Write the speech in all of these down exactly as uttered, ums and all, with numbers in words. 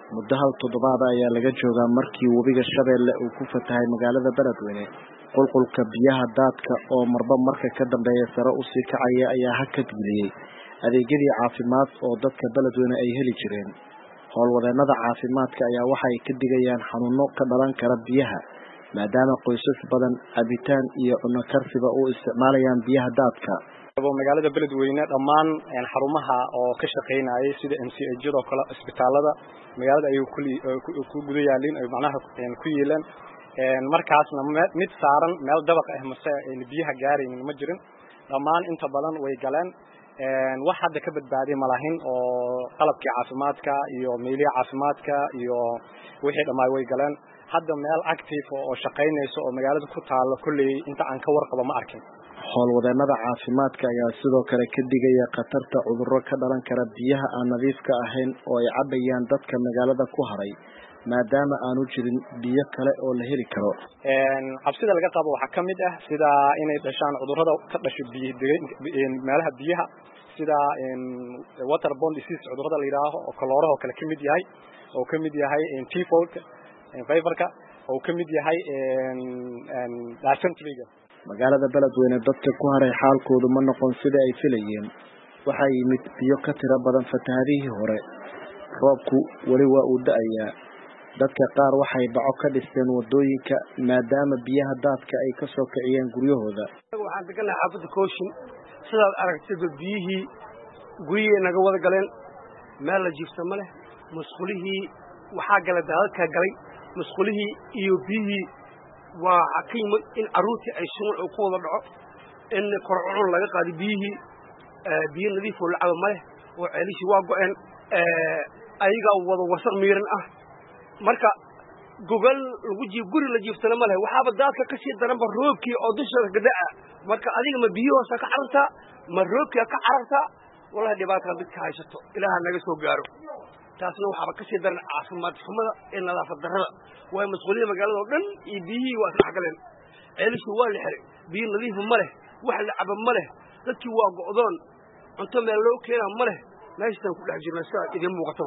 muddo hal toddobaad ayaa laga joogaa markii webiga Shabeelle uu ku fatahay magaalada Beledweyne. qulqulka biyaha daadka oo marba marka ka dambeeya sare u sii kacaya ayaa hakad geliyay adeegyadii caafimaad oo dadka Beledweyne ay heli jireen. howlwadeennada caafimaadka ayaa waxay ka digayaan xanuuno ka dhalan kara biyaha maadaama qoysas badan cabitaan iyo cunno karsiba u isticmaalayaan biyaha daadka. magaalada Beledweyne dhammaan xarumaha oo ka shaqeynayay sida M C H oo kala isbitaalada magaalada ay ku guda yaalin ay macnaha ku yeelan een markaasna mid saaran meel dabaq ah mase in biyaha gaareen ma jirin dhammaan inta badan way galeen een wax hadda ka badbaaday malahin oo qalabkii caafimaadka iyo meelaha caafimaadka iyo wixii dhamay way galeen hadda meel active oo shaqeynayso oo magaalada ku taalo kulli inta aan ka warqabo ma arkin. howlwadeennada caafimaadka ayaa sidoo kale ka digaya khatarta cudurro ka dhalan kara biyaha aan nadiifka ahayn oo ay cabayaan dadka magaalada ku haray maadaama aanu jirin biyo kale oo la heli karo. een cabsida laga qabo waxa kamid ah sida inay dhashaan cudurrada ka dhashay biyaha meelaha biyaha sida in waterborne disease cudurrada la yiraahdo oo kolooraha kale kamid yahay oo kamid yahay in typhoid in feverka oo kamid yahay in in dysentery. magaalada Beledweyne dadka ku haray xaalkoodu ma noqon sida ay filayeen. waxa yimid biyo ka tira badan fatahaadihii hore. roobku wali waa uu da'ayaa. dadka qaar waxay baco ka dhisteen wadooyinka maadaama biyaha daadka ay ka soo kiciyeen guryahooda. waxaan deganaa xaafadda Kooshin sidaad aragtay biyihii guriyay naga wada galeen meel la jiifto ma leh musqulihii waxa gala daadka galay musqulihii iyo biyihii waa xakiim in aruurti ay soo ku wada dhaco in korcun laga qaadi biyihii biyo nadiif oo lacag ma leh oo ceelishi waa go'en ee ayaga wada wasaq miiran ah marka google lagu jiib guri la jiiftana ma leh waxaaba daadka ka sii daran ba roobkii oo dusha gadaa marka adiga ma biyo hoos ka cararta ma roobkii ka cararta wallahi dhibaato mid ka haysato ilaaha naga soo gaaro taasna waxaaba ka sii daran caafimaad xumada ee nadaafad darrada way mas'uuliyada magaalada oo dhan iyo biyihii waa sax galeen ceelishu waa la xiray biyo nadiif ma leh wax la cabo ma leh dadkii waa go'doon cunto meel loo keenaa ma leh meeshan ku dhex jirnaa saa idin muuqato.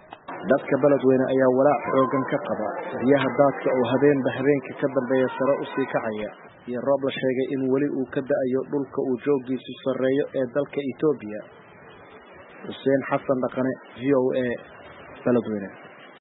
dadka Beledweyne ayaa walaac xoogan ka qaba biyaha daadka oo habeenba habeenka ka dambeeya sare u sii kacaya iyo roob la sheegay in wali uu ka da'ayo dhulka uu joogiisu sareeyo ee dalka Itoobiya. Hussein Xasan Dhaqane V O A Beledweyne.